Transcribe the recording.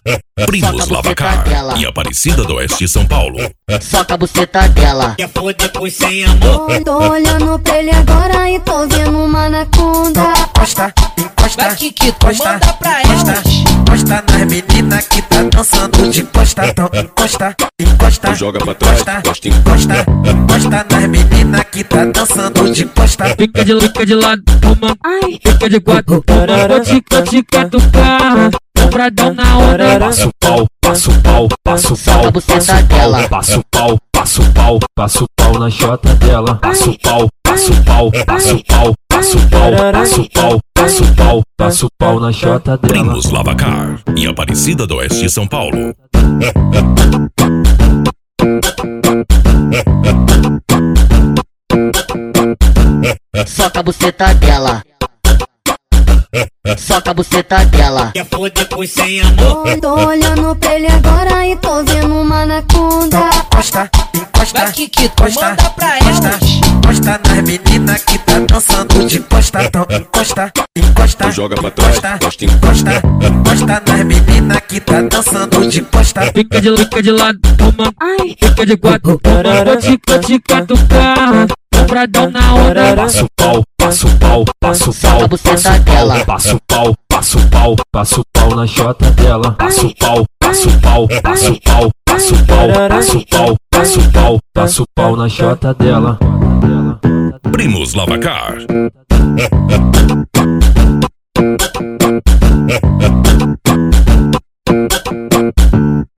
Primos Lavacar e Aparecida do Oeste, São Paulo. Soca a buceta dela. Quer foder depois sem amor. Tô olhando pra ele agora e tô vendo uma anaconda. Encosta, encosta, Vai, Kikito, encosta, manda pra encosta, elas. encosta nas meninas que tá dançando de costa. Então encosta, encosta, Joga pra trás, encosta, encosta, encosta nas meninas que tá dançando de costa. Fica de lado, toma, fica de quatro, toma, tica do carro, compradão na onda. Passo pau, passo pau, passo Soca pau, a buceta dela. passo pau, passo pau, passo pau na chota dela. Passo pau, passo pau, passo pau, passo pau, passo pau, passo pau, passo pau na chota dela. Primos Lavacar e Aparecida do Oeste, São Paulo. Soca a buceta dela. Soca a buceta dela. Quer foder depois sem amor. Tô olhando pra ele agora e tô vendo uma anaconda. Encosta, encosta, Vai, Kikito, encosta, manda pra encosta, elas. encosta nas meninas que tá dançando de costa. Então encosta, encosta, Joga pra trás, encosta, encosta, encosta nas meninas que tá dançando de costa. Fica de lado, toma, fica de quatro, toma, tica do carro, compradão na onda. Passo pau, passo pau, passo Soca pau, a buceta passo pau, dela. passo pau, passo pau, passo pau na chota dela. Passo pau, passo pau, passo pau, passo pau, passo pau, passo pau, passo pau na chota dela. Primos Lavacar.